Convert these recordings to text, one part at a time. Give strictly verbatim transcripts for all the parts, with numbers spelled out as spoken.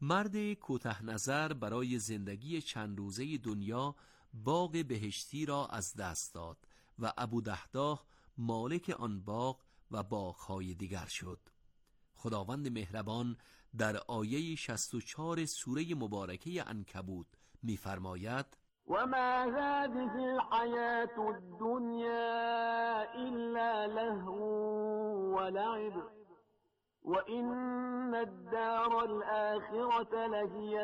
مرد کوته نظر برای زندگی چند روزه دنیا باغ بهشتی را از دست داد و ابو دحداح مالک آن باغ و باغ‌های دیگر شد. خداوند مهربان در آیه شصت و چهار سوره مبارکه عنکبوت می‌فرماید: و ما هذه الحیاة الدنیا الا لهو و لعب و ان الدار الآخرة لهی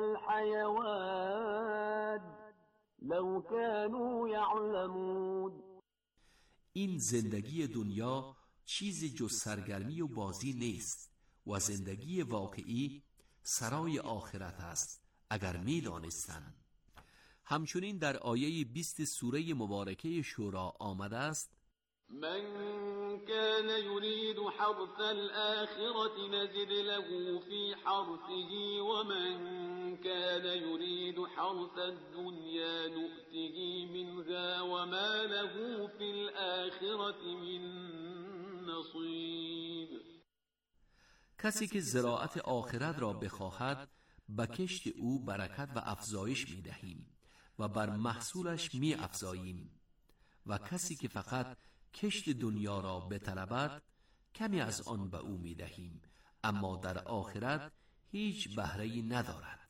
الحیوان لو كانوا یعلمون. این زندگی دنیا چیز جز سرگرمی و بازی نیست و زندگی واقعی سرای آخرت است اگر می دانستند. همچنین در آیه بیست سوره مبارکه شورا آمده است: من كان يريد حرث الآخرة نزد له في حرثه ومن كان يريد حرث الدنيا نؤته منها وما له في الآخرة من نصيب. کسی که زراعت آخرت را بخواهد به کشت او برکت و افزایش می دهیم و بر محصولش می افزاییم، و کسی که فقط کشت دنیا را بطلبد کمی از آن به او می دهیم، اما در آخرت هیچ بهره‌ای ندارد.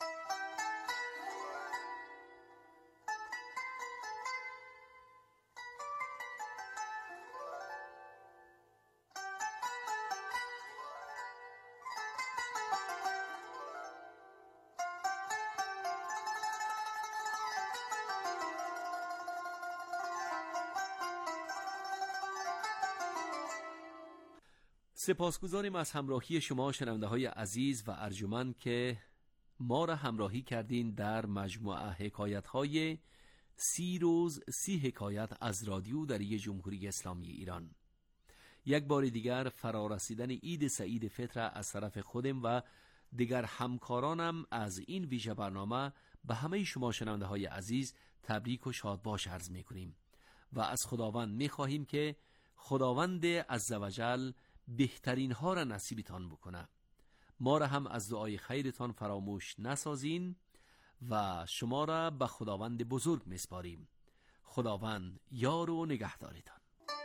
سپاسگزاریم از همراهی شما شنونده های عزیز و ارجمند که ما را همراهی کردین در مجموعه حکایت های سی روز سی حکایت از رادیو دری جمهوری اسلامی ایران. یک بار دیگر فرارسیدن عید سعید فطر از طرف خودم و دیگر همکارانم از این ویژه برنامه به همه شما شنونده های عزیز تبریک و شادباش عرض می کنیم و از خداوند می خواهیم که خداوند عزوجل بهترین ها را نصیبتان بکنه. ما را هم از دعای خیرتان فراموش نسازین و شما را به خداوند بزرگ میسپاریم. خداوند یار و نگهدارتان.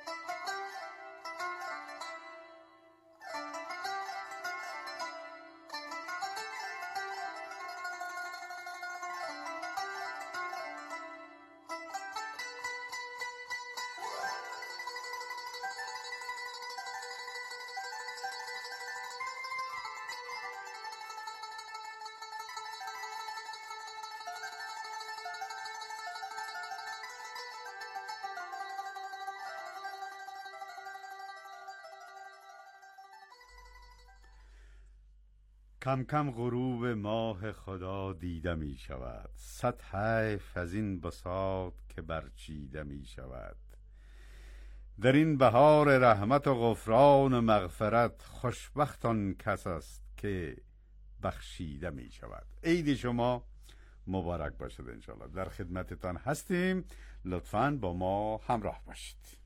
کم کم غروب ماه خدا دیده می شود، صد حیف از این بساط که برچیده می شود. در این بهار رحمت و غفران و مغفرت خوشبخت آن کس است که بخشیده می شود. عید شما مبارک باشد. انشالله در خدمتتان هستیم، لطفاً با ما همراه باشید.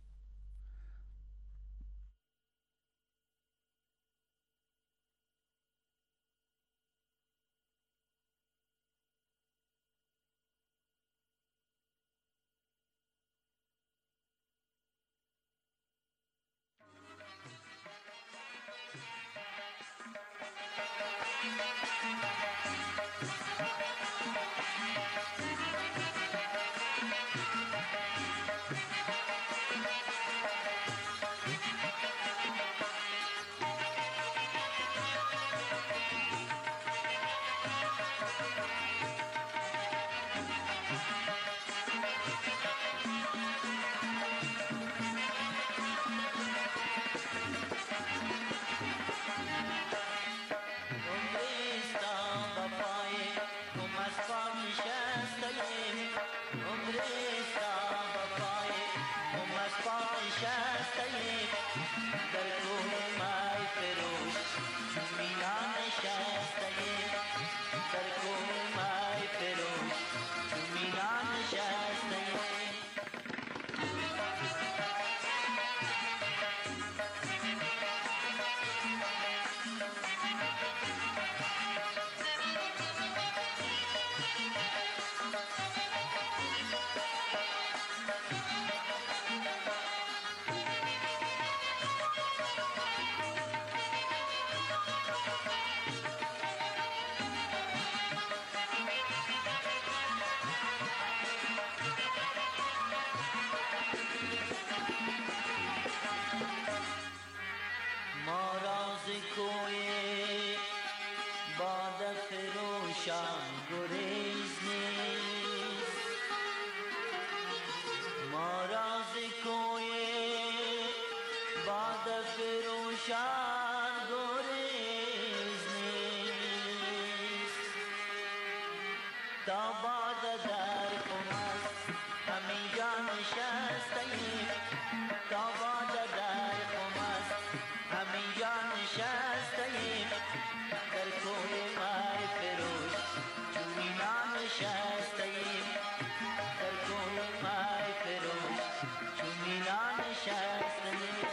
تا باد در خمست همینجا نشستیم، تا باد در خمست همینجا نشستیم، در کوی مار فروش چون مینا نشستیم، در کوی مار فروش چون مینا نشستیم.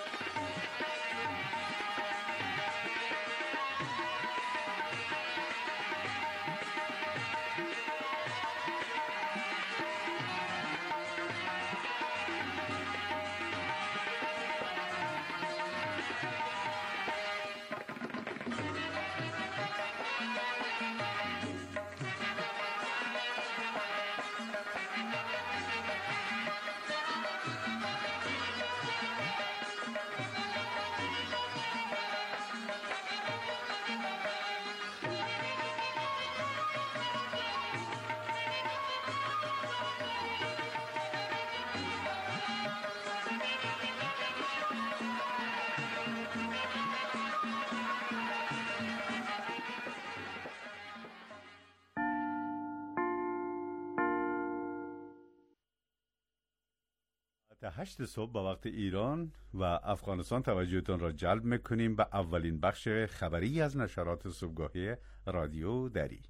تا هشت صبح با وقت ایران و افغانستان توجهتون را جلب میکنیم به اولین بخش خبری از نشرات صبحگاهی رادیو دری.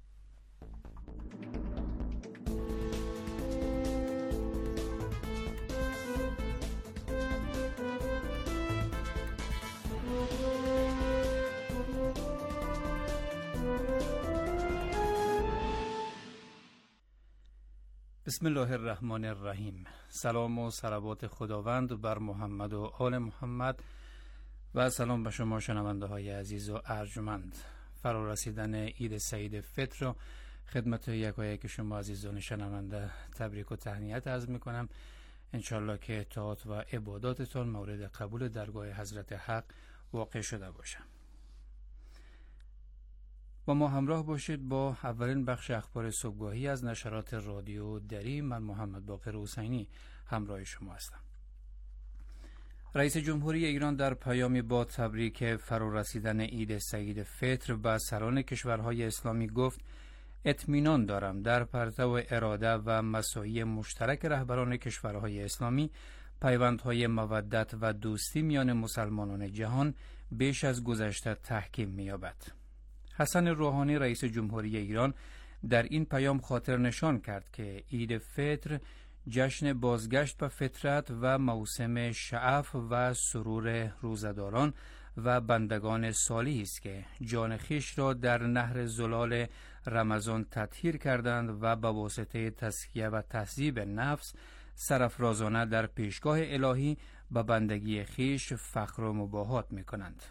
بسم الله الرحمن الرحیم. سلام و صلوات خداوند بر محمد و آل محمد و سلام به شما شنونده های عزیز و ارجمند. فرا رسیدن عید سعید فطر را خدمت یکایک شما عزیزان شنونده تبریک و تهنیت عرض می کنم. انشالله که اطاعت و عباداتتان مورد قبول درگاه حضرت حق واقع شده باشه. با ما همراه باشید با اولین بخش اخبار صبحگاهی از نشرات رادیو دری. من محمد باقر حسینی همراه شما هستم. رئیس جمهوری ایران در پیامی با تبریک فرا رسیدن عید سعید فطر به سران کشورهای اسلامی گفت: اطمینان دارم در پرتو اراده و مساعی مشترک رهبران کشورهای اسلامی پیوندهای مودت و دوستی میان مسلمانان جهان بیش از گذشته تحکیم می‌یابد. حسن روحانی رئیس جمهوری ایران در این پیام خاطر نشان کرد که عید فطر جشن بازگشت به فطرت و موسم شعف و سرور روزداران و بندگان صالحی است که جان خویش را در نهر زلال رمضان تطهیر کردند و به واسطه تزکیه و تهذیب نفس سرافرازانه در پیشگاه الهی به بندگی خویش فخر و مباهات می‌کنند.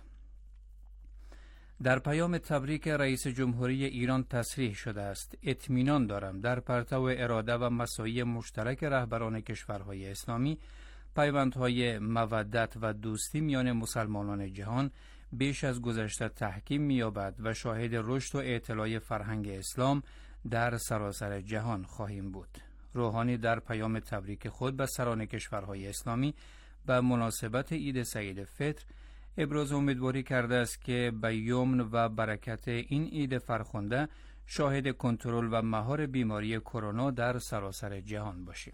در پیام تبریک رئیس جمهوری ایران تصریح شده است: اطمینان دارم در پرتو اراده و مساعی مشترک رهبران کشورهای اسلامی پیوندهای مودت و دوستی میان مسلمانان جهان بیش از گذشته تحکیم می‌یابد و شاهد رشد و اطلاع فرهنگ اسلام در سراسر جهان خواهیم بود. روحانی در پیام تبریک خود به سران کشورهای اسلامی به مناسبت عید سعید فطر ابراز امیدواری کرده است که به یمن و برکت این عید فرخنده شاهد کنترل و مهار بیماری کرونا در سراسر جهان باشیم.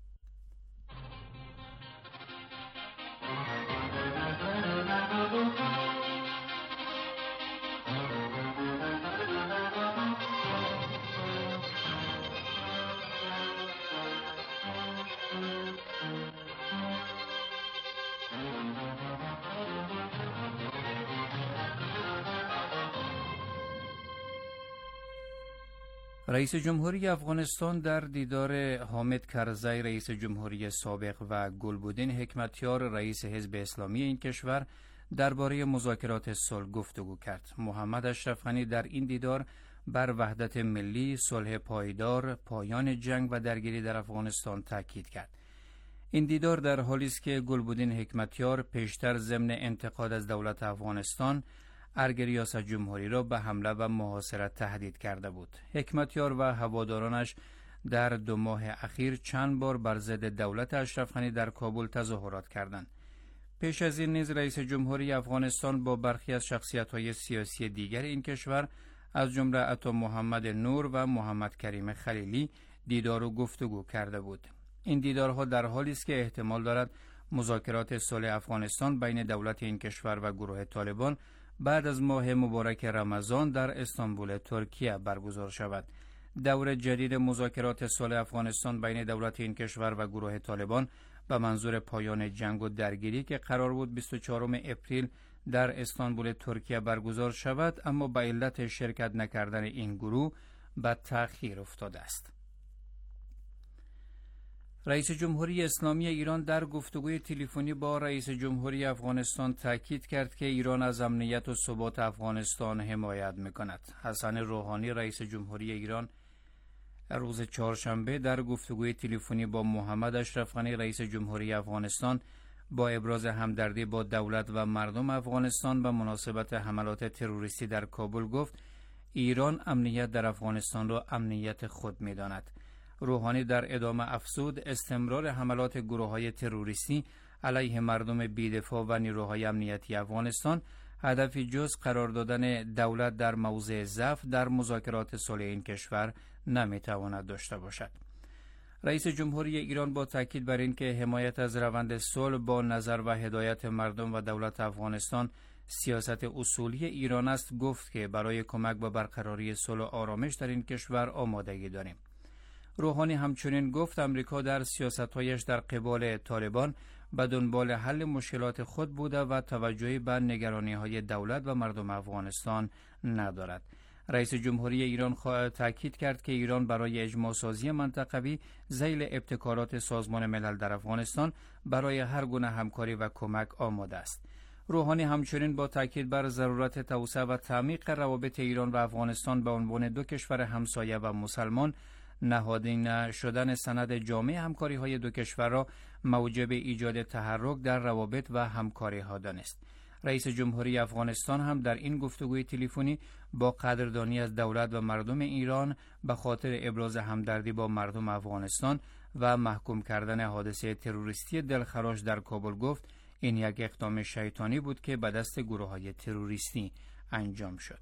رئیس جمهوری افغانستان در دیدار حامد کرزی رئیس جمهوری سابق و گلبدین حکمتیار رئیس حزب اسلامی این کشور درباره مذاکرات صلح گفتگو کرد. محمد اشرف غنی در این دیدار بر وحدت ملی، صلح پایدار، پایان جنگ و درگیری در افغانستان تاکید کرد. این دیدار در حالی است که گلبدین حکمتیار پیشتر ضمن انتقاد از دولت افغانستان ارگ ریاست جمهوری را به حمله و محاصره تهدید کرده بود. حکمتیار و هوادارانش در دو ماه اخیر چند بار بر ضد دولت اشرف غنی در کابل تظاهرات کردند. پیش از این نیز رئیس جمهوری افغانستان با برخی از شخصیت‌های سیاسی دیگر این کشور از جمله عطا محمد نور و محمد کریم خلیلی دیدار و گفتگو کرده بود. این دیدارها در حالی است که احتمال دارد مذاکرات صلح افغانستان بین دولت این کشور و گروه طالبان بعد از ماه مبارک رمضان در استانبول ترکیه برگزار شود. دور جدید مذاکرات صلح افغانستان بین دولت این کشور و گروه طالبان به منظور پایان جنگ و درگیری که قرار بود بیست و چهارم اپریل در استانبول ترکیه برگزار شود، اما به علت شرکت نکردن این گروه به تأخیر افتاده است. رئیس جمهوری اسلامی ایران در گفتگوی تلفنی با رئیس جمهوری افغانستان تاکید کرد که ایران از امنیت و ثبات افغانستان حمایت می‌کند. حسن روحانی رئیس جمهوری ایران روز چهارشنبه در گفتگوی تلفنی با محمد اشرف غنی رئیس جمهوری افغانستان با ابراز همدردی با دولت و مردم افغانستان به مناسبت حملات تروریستی در کابل گفت ایران امنیت در افغانستان را امنیت خود می‌داند. روحانی در ادامه افزود استمرار حملات گروه‌های تروریستی علیه مردم بی‌دفاع و نیروهای امنیتی افغانستان هدفی جز قرار دادن دولت در موضع ضعف در مذاکرات صلح این کشور نمیتواند داشته باشد. رئیس جمهوری ایران با تاکید بر اینکه حمایت از روند صلح با نظر و هدایت مردم و دولت افغانستان سیاست اصولی ایران است گفت که برای کمک به برقراری صلح و آرامش در این کشور آمادگی داریم. روحانی همچنین گفت امریکا در سیاست‌هایش در قبال طالبان به دنبال حل مشکلات خود بوده و توجهی به نگرانی‌های دولت و مردم افغانستان ندارد. رئیس جمهوری ایران تاکید کرد که ایران برای اجماع سازی منطقوی ذیل ابتکارات سازمان ملل در افغانستان برای هر گونه همکاری و کمک آماده است. روحانی همچنین با تاکید بر ضرورت توسعه و تعمیق روابط ایران و افغانستان به عنوان دو کشور همسایه و مسلمان نهادینه شدن سند جامع همکاری های دو کشور را موجب ایجاد تحرک در روابط و همکاری ها دانست. رئیس جمهوری افغانستان هم در این گفتگوی تلفنی با قدردانی از دولت و مردم ایران به خاطر ابراز همدردی با مردم افغانستان و محکوم کردن حادثه تروریستی دلخراش در کابل گفت این یک اقدام شیطانی بود که به دست گروه‌های تروریستی انجام شد.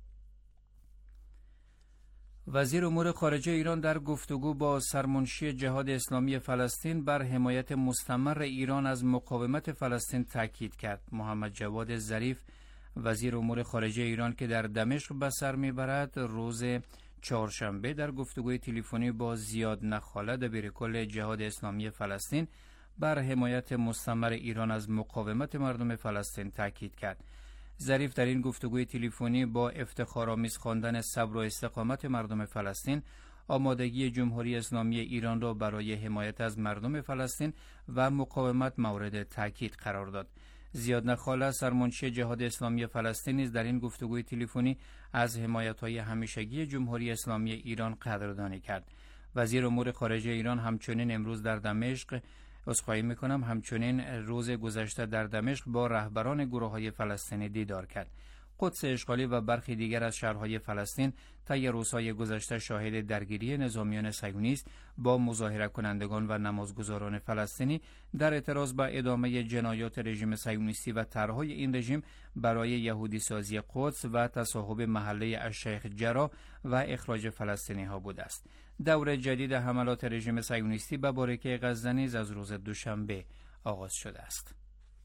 وزیر امور خارجه ایران در گفتگو با سرمنشی جهاد اسلامی فلسطین بر حمایت مستمر ایران از مقاومت فلسطین تاکید کرد. محمد جواد ظریف وزیر امور خارجه ایران که در دمشق به سر میبرد روز چهارشنبه در گفتگوی تلفنی با زیاد نخاله دبیر کل جهاد اسلامی فلسطین بر حمایت مستمر ایران از مقاومت مردم فلسطین تاکید کرد. ظریف در این گفتگوی تلفنی با افتخارآمیز خواندن صبر و استقامت مردم فلسطین آمادگی جمهوری اسلامی ایران را برای حمایت از مردم فلسطین و مقاومت مورد تاکید قرار داد. زیاد نخاله سرمنشی جهاد اسلامی فلسطین نیز در این گفتگوی تلفنی از حمایت‌های همیشگی جمهوری اسلامی ایران قدردانی کرد. وزیر امور خارجه ایران همچنین امروز در دمشق عذرخواهی میکنم همچنین روز گذشته در دمشق با رهبران گروه‌های فلسطینی دیدار کرد. قدس اشغالی و برخی دیگر از شهرهای فلسطین طی روزهای گذشته شاهد درگیری نظامیان صهیونیست با مظاهره کنندگان و نمازگزاران فلسطینی در اعتراض به ادامه جنایات رژیم صهیونیستی و طرح‌های این رژیم برای یهودی سازی قدس و تصاحب محله الشیخ جراح و اخراج فلسطینی ها بوده است. دور جدید حملات رژیم صهیونیستی به باریکه غزه نیز از روز دوشنبه آغاز شده است.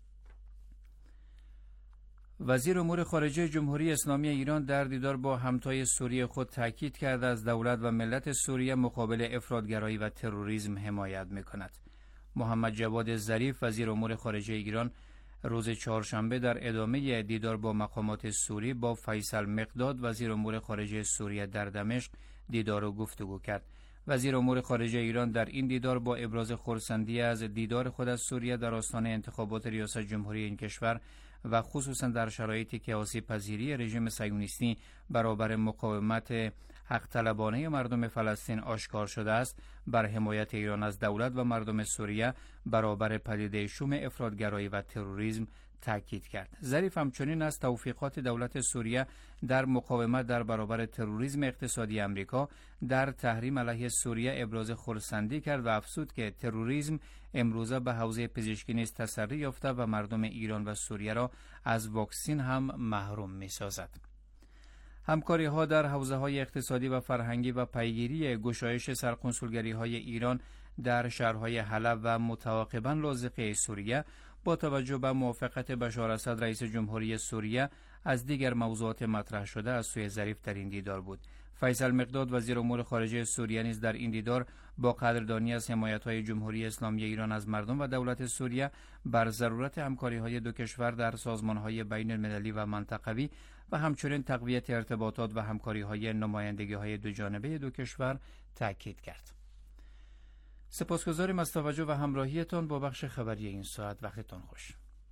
وزیر امور خارجه جمهوری اسلامی ایران در دیدار با همتای سوریه خود تاکید کرده از دولت و ملت سوریه مقابل افراطگرایی و تروریسم حمایت می‌کند. محمد جواد ظریف وزیر امور خارجه ایران روز چهارشنبه در ادامه دیدار با مقامات سوری با فیصل مقداد وزیر امور خارجه سوریه در دمشق دیدار و گفتگو کرد. وزیر امور خارجه ایران در این دیدار با ابراز خرسندی از دیدار خود از سوریه در آستان انتخابات ریاست جمهوری این کشور و خصوصا در شرایطی که آسیب پذیری رژیم صهیونیستی برابر مقاومت حق طلبانه مردم فلسطین آشکار شده است، بر حمایت ایران از دولت و مردم سوریه برابر پدیده شوم افراطگرایی و تروریسم تاکید کرد. ظریف همچنین از توفیقات دولت سوریه در مقاومت در برابر تروریسم اقتصادی امریکا در تحریم علیه سوریه ابراز خرسندی کرد و افزود که تروریسم امروزه به حوزه پزشکی نیز تسری یافته و مردم ایران و سوریه را از واکسن هم محروم می سازد. همکاری ها در حوزه های اقتصادی و فرهنگی و پیگیری گشایش سرکنسولگری های ایران در شهرهای حلب و متعاقباً لاذقیه سوریه با توجه به موافقت بشار اسد رئیس جمهوری سوریه از دیگر موضوعات مطرح شده از سوی ظریف در این دیدار بود. فیصل مقداد وزیر امور خارجه سوریه نیز در این دیدار با قدردانی از حمایت‌های جمهوری اسلامی ایران از مردم و دولت سوریه بر ضرورت همکاری‌های دو کشور در سازمان‌های بین المللی و منطقوی و همچنین تقویت ارتباطات و همکاری‌های نمایندگی‌های دو جانبه دو کشور تاکید کرد. سپاسگزاریم از توجه و همراهیتان با بخش خبری این ساعت. وقتتان خوش.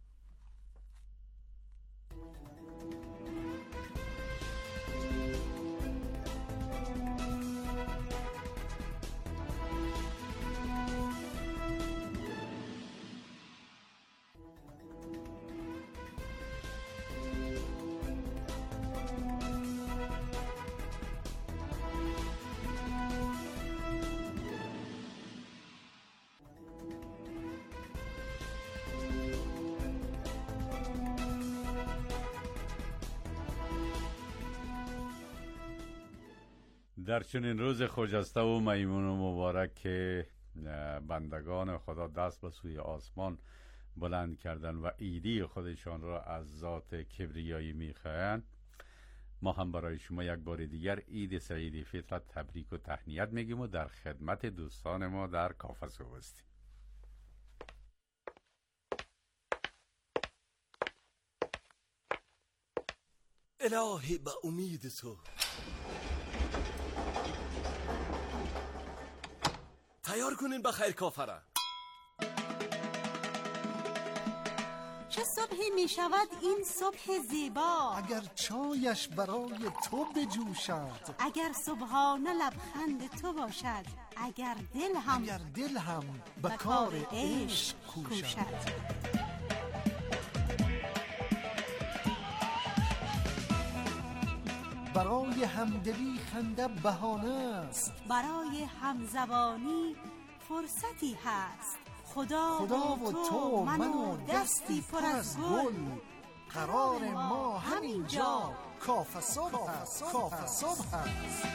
در چنین روز خجسته و میمون و مبارک که بندگان خدا دست به سوی آسمان بلند کردن و عیدی خودشان را از ذات کبریایی میخواهند، ما هم برای شما یک بار دیگر عید سعید فطر تبریک و تهنیت میگیم و در خدمت دوستان ما در کافه صبح هستیم. الهی به امید تو تیار کنین بخیر کافره. چه صبحی می شود این صبح زیبا، اگر چایش برای تو بجوشد، اگر صبحانه لبخند تو باشد، اگر دل هم اگر دل هم به کار عشق کوشد. برای همدلی خنده بهانه است، برای همزبانی فرصتی هست. خدا, خدا و تو من و دستی پر از گل، قرار ما همینجا کافه صبح است. کافه صبح است.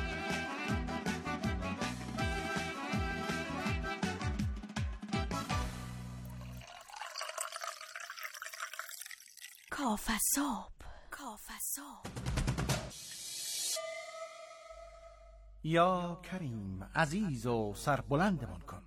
کافه صبح. کافه صبح. یا کریم عزیز و سربلندمان کن.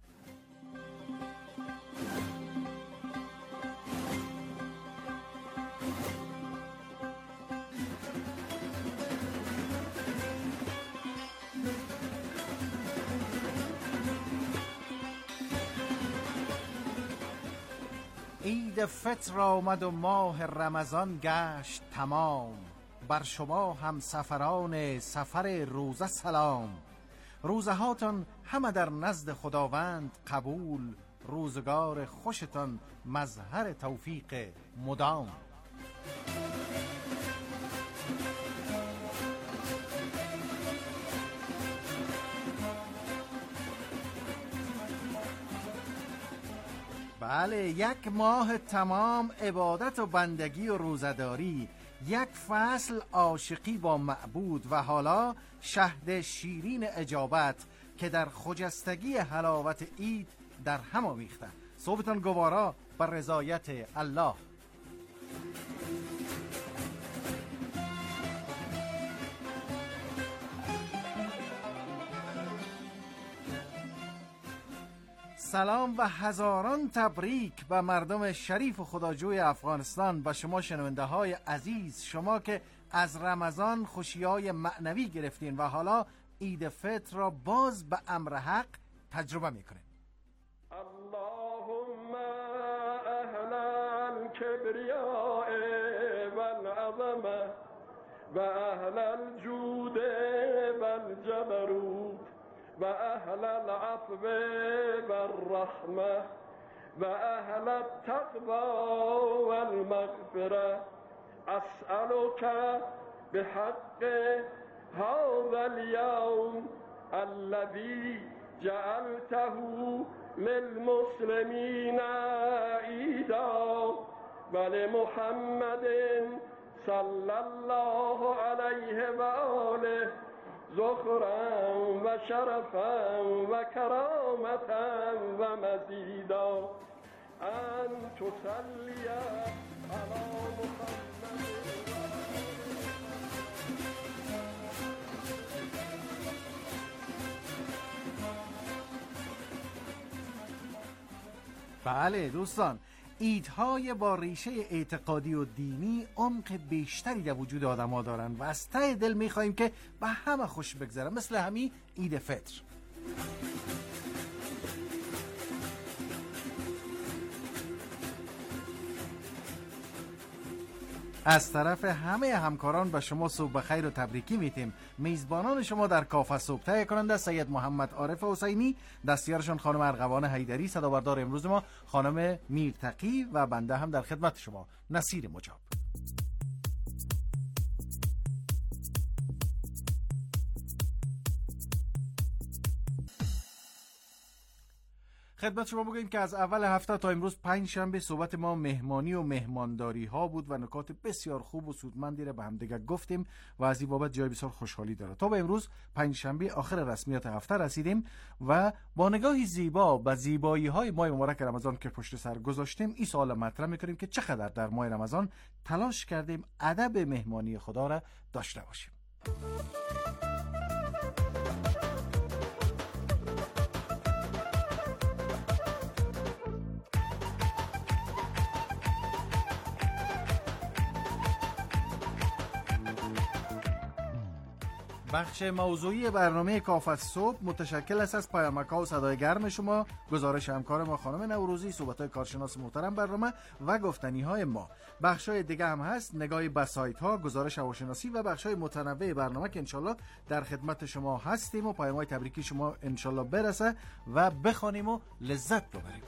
عید فطر آمد و ماه رمضان گشت تمام، بر شما هم سفران سفر روزه سلام. روزه هاتون همه در نزد خداوند قبول، روزگار خوشتان مظهر توفیق مدام. بله، یک ماه تمام عبادت و بندگی و روزداری، یک فصل عاشقی با معبود و حالا شهد شیرین اجابت که در خجستگی حلاوت عید در هم آمیخته. صبحتان گوارا بر رضایت الله. سلام و هزاران تبریک به مردم شریف و خداجوی افغانستان، به شما شنونده های عزیز، شما که از رمضان خوشی‌های معنوی گرفتین و حالا عید فطر را باز به امر حق تجربه میکنین. اللهم اهل الكبریاء والعظمه و اهل الجود والجبروت و اهل العفو والرحمه و اهل التقوى والمغفره، اسألك بحق هذا اليوم الذي جعلته للمسلمين عيدا ولمحمد صلی الله علیه و آله ذخرا و شرفا و کرامتا و مزیدا ان تصلی علی محمد. بله دوستان، ایدهای با ریشه اعتقادی و دینی عمق بیشتری در وجود آدم ها دارن و از ته دل میخواییم که به همه خوش بگذره، مثل همین عید فطر. از طرف همه همکاران به شما صبح بخیر و تبریکی میتیم. میزبانان شما در کافه صبح تهیه کننده سید محمد عارف حسینی، دستیارشان خانم ارغوان حیدری، صدابردار امروز ما خانم میرتقی و بنده هم در خدمت شما نصیر مجاب. خدمت شما بگوییم که از اول هفته تا امروز پنج شنبه صحبت ما مهمانی و مهمانداری ها بود و نکات بسیار خوب و سودمندی را به هم دیگر گفتیم و از این بابت جای بسیار خوشحالی داره. تا به امروز پنج شنبه آخر رسمیات هفته رسیدیم و با نگاهی زیبا به زیبایی های ماه مبارک رمضان که پشت سر گذاشتیم این سوال مطرح میکنیم که چقدر در ماه رمضان تلاش کردیم ادب مهمانی خدا را داشته باشیم. بخش موضوعی برنامه کافه صبح متشکل است از پیامک‌ها و صدای گرم شما، گزارش همکار ما خانم نوروزی، صحبت‌های کارشناس محترم برنامه و گفتنی‌های ما. بخش‌های دیگه هم هست، نگاهی به سایت‌ها، گزارش هواشناسی و بخش‌های متنوع برنامه که انشالله در خدمت شما هستیم و پیام‌های تبریکی شما انشالله برسه و بخوانیم و لذت ببریم.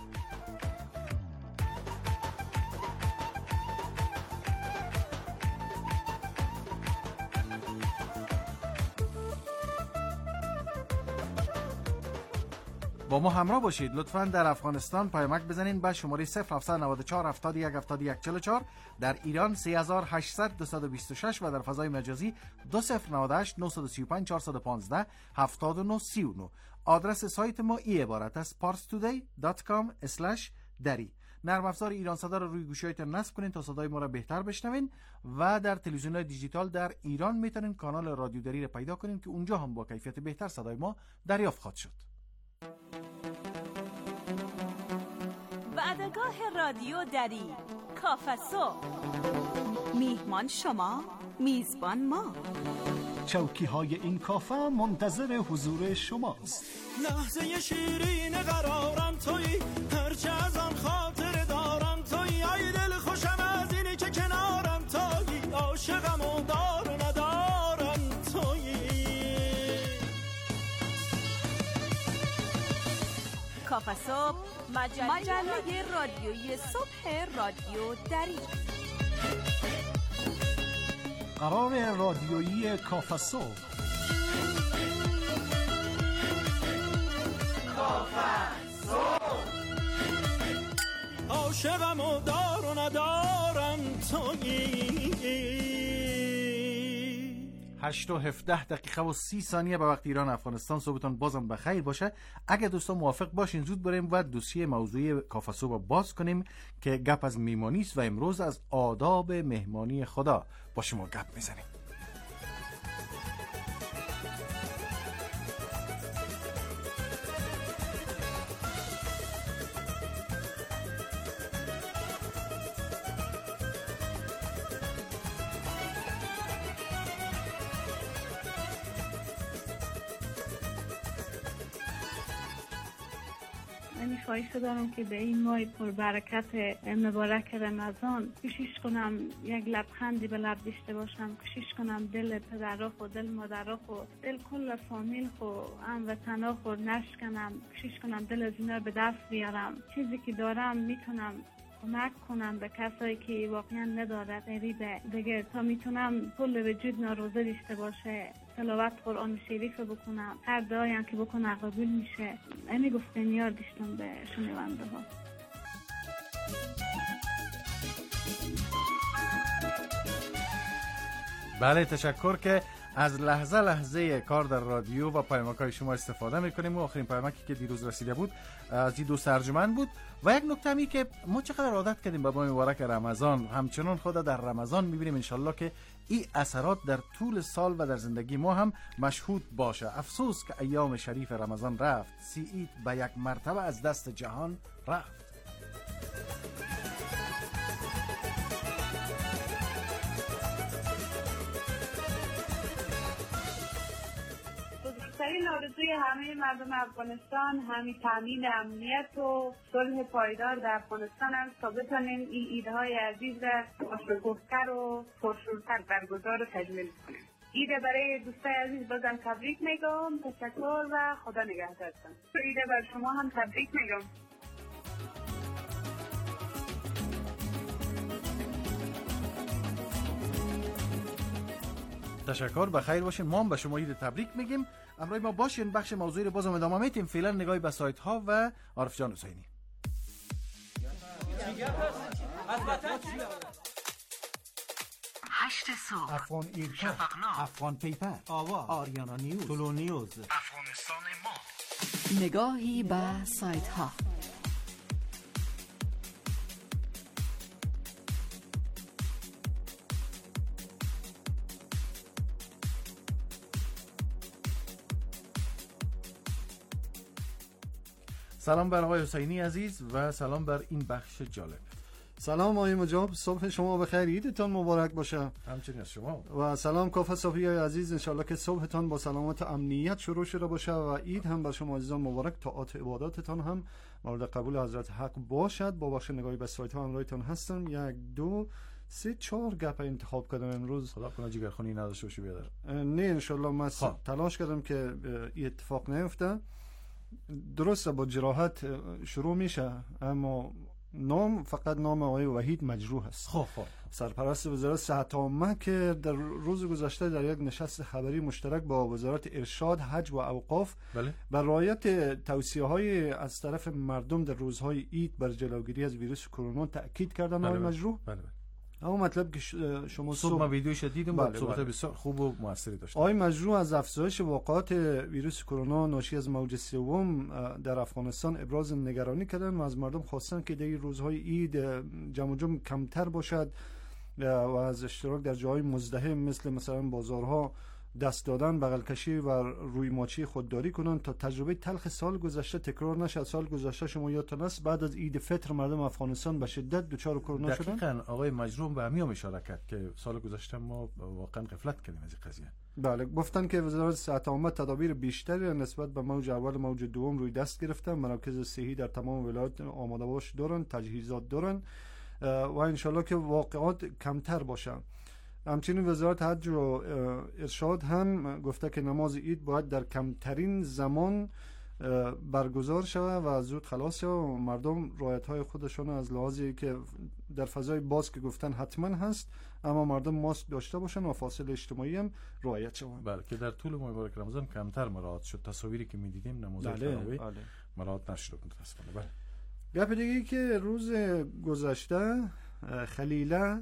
با ما همراه باشید. لطفاً در افغانستان پیامک بزنین به شماره صفر هفت نه چهار هفتاد و یک هفتاد و یک چهل و چهار، در ایران سه هزار و هشتصد دویست و بیست و شش و در فضای مجازی دو صفر نه هشت نه سه پنج چهار یک پنج هفتاد و نه سی و نه. آدرس سایت ما ای عبارت است پارس تودی دات کام اسلش دری. نرم افزار ایران صدا رو روی گوشی‌هایتون نصب کنین تا صدای ما را بهتر بشنوین و در تلویزیون‌های دیجیتال در ایران میتونین کانال رادیو دری را پیدا کنین که اونجا هم با کیفیت بهتر صدای ما دریافت خواهد شد. وعدگاه رادیو دری، کافه صبح، میهمان شما، میزبان ما. چوکی های این کافه منتظر حضور شماست. لحظه شیرین قرارم تویی، هرچه از آن خاطر دارم تویی، ای دل خوشم از اینی که کنارم تویی، عاشقم و دار و ندارم تویی. کافه صبح، مجله, مجله رادیویی صبح رادیو دری. قرار رادیویی کافه صبح. کافه صبح، عاشقم و دار و ندارم تویی. هشت و هفده دقیقه و سی ثانیه به وقت ایران افغانستان. صبحتون بازم بخیر باشه. اگه دوستان موافق باشین زود بریم و دوسیه موضوعی کافه صبح باز کنیم که گپ از میمانی است و امروز از آداب مهمانی خدا با شما گپ میزنیم. خواهش دارم که به این ماه پربرکت مبارک رمضان کوشش کنم یک لبخندی به لب داشته باشم، کوشش کنم دل پدرها خو، دل مادرها خو، دل کل فامیل خو، هموطنا خو نشکنم، کوشش کنم دل از اینا به دست بیارم. چیزی که دارم میتونم کمک کنم به کسایی که واقعا نداره غریبه دیگه، تا میتونم کل وجود ناروزه داشته باشه، تلاوت قرآن شریف بکنم، هر دعایی هم که بکنم قبول میشه. امی گفتن یاد داشتم به شنونده ها. بله تشکر که از لحظه لحظه کار در رادیو و پیامک‌های شما استفاده میکنیم. و آخرین پیامکی که دیروز رسیده بود از این دوست ارجمند بود. و یک نکته می که ما چقدر عادت کردیم به ماه مبارک رمضان، همچنان خود در رمضان میبینیم انشالله که این اثرات در طول سال و در زندگی ما هم مشهود باشه. افسوس که ایام شریف رمضان رفت، سی عید به یک مرتبه از دست جهان رفت. بزرگترین آرزوی همه مردم افغانستان همین تامین امنیت و صلح پایدار در افغانستان است تا بتونیم این ایدهای عزیز را باشکوه‌تر و پرشورتر برگزار و تجمیل کنیم. ایده برای دوستای عزیز بازم تبریک میگم. تشکر و خدا نگهدارتون. ایده بر شما هم تبریک میگم. تشکر، بخیر باشین. ما هم به شما عید تبریک میگیم. امروز ما باشین. بخش موضوعی رو بازم ادامه میدیم. فعلا نگاهی به سایت ها و عارف جان حسینی. هشت صبح، افغان ایرکا، افغان پیپر، آوا، آریانا نیوز، طلو نیوز، افغانستان ما. نگاهی به سایت ها. سلام بر آقای حسینی عزیز و سلام بر این بخش جالب. سلام آقای مجاب، صبح شما بخیر، عیدتان مبارک باشه. همچنین از شما. و سلام کافه صافی عزیز، انشالله که صبحتان با سلامت و امنیت شروع شده باشه و عید هم بر شما عزیزان مبارک. طاعات عباداتتان هم مورد قبول حضرت حق باشد. با بخش نگاهی به سایت ها همراهتان هستم. یک دو سه چهار گپ انتخاب کردم امروز. خدا کنه جگرخونی نداشته باشی بیادر. نه انشالله من تلاش کردم که این اتفاق نیفته. درسته با جراحت شروع میشه، اما نام فقط نام آقای وحید مجروح است. خب خب سرپرست وزارت صحت عامه که در روز گذشته در یک نشست خبری مشترک با وزارت ارشاد، حج و اوقاف بله. بر رعایت توصیه‌های از طرف مردم در روزهای عید بر جلوگیری از ویروس کرونا تاکید کردن. آقای مجروح بله بله. اما مطلب که شما صبح ما ویدیوش دیدیم با بله صحبت بله. بسیار خوب و موثری داشت. آقای مجروح از افزایش واقعات ویروس کرونا ناشی از موج سوم در افغانستان ابراز نگرانی کردن و از مردم خواستن که در روزهای عید جمع جمع کمتر باشد و از اشتراک در جاهای مزدحم مثل مثلا بازارها دست دادن، بغل کشی و روی ماچی خودداری کنن تا تجربه تلخ سال گذشته تکرار نشه. سال گذشته شما یادتون است بعد از عید فطر مردم افغانستان به شدت دچار کرونا شدن. دقیقاً آقای مجروح به همین اشاره کرد که سال گذشته ما واقعا غفلت کردیم از این قضیه. بله، گفتن که وزارت صحت عامه تدابیر بیشتری نسبت به موج اول و موج دوم روی دست گرفته. مراکز صحی در تمام ولایات آماده باش دارن، تجهیزات دارن و انشالله که واقعات کمتر باشه. همچنین وزارت حج و ارشاد هم گفته که نماز عید باید در کمترین زمان برگزار شود و زود خلاص شود و مردم رعایت‌های خودشون از لحاظی که در فضای باز که گفتن حتما هست، اما مردم ماسک داشته باشن و فاصله اجتماعی هم رعایت شود. بله که در طول ماه مبارک رمضان کمتر مراعات شد. تصاویری که می‌دیدیم نماز تراویح بله. مراعات نشد متأسفانه. بله. گپ دیگه که روز گذشته خلیله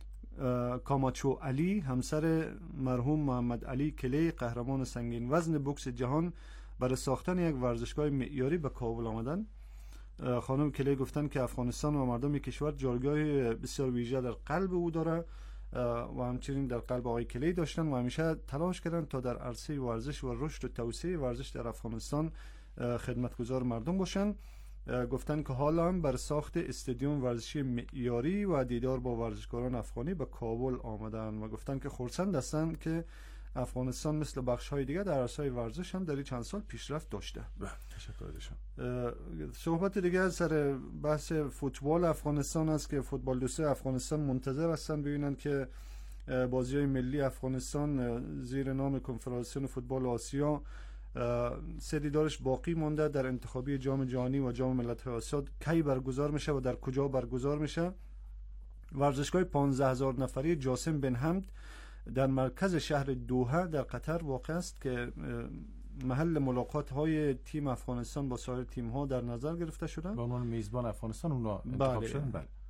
کاماچو علی همسر مرحوم محمد علی کلی قهرمان سنگین وزن بوکس جهان برای ساختن یک ورزشگاه معیاری به کابل آمدن. خانم کلی گفتن که افغانستان و مردم کشور جایگاه بسیار ویژه در قلب او داره و همچنین در قلب آقای کلی داشتن و همیشه تلاش کردن تا در عرصه ورزش و رشد و توسعه ورزش در افغانستان خدمتگزار مردم باشن. گفتن که حالا هم بر ساخت استادیوم ورزشی معیاری و دیدار با ورزشکاران افغانی به کابل آمدن و گفتن که خرسند هستند که افغانستان مثل بخش‌های دیگه در عرصه ورزش هم در چند سال پیشرفت داشته. تشکر داشتم. صحبت دیگه سر بحث فوتبال افغانستان است که فوتبال دوسته افغانستان منتظر هستن ببینن که بازی‌های ملی افغانستان زیر نام کنفدراسیون فوتبال آسیا سه دیدارش باقی مونده در انتخابی جام جهانی و جام ملت‌های آسیا کی برگزار میشه و در کجا برگزار میشه. ورزشگاه پانزده هزار نفری جاسم بن حمد در مرکز شهر دوحه در قطر واقع است که محل ملاقات های تیم افغانستان با سایر تیم ها در نظر گرفته شده. به عنوان میزبان افغانستان اونا انتخاب شدن. بله.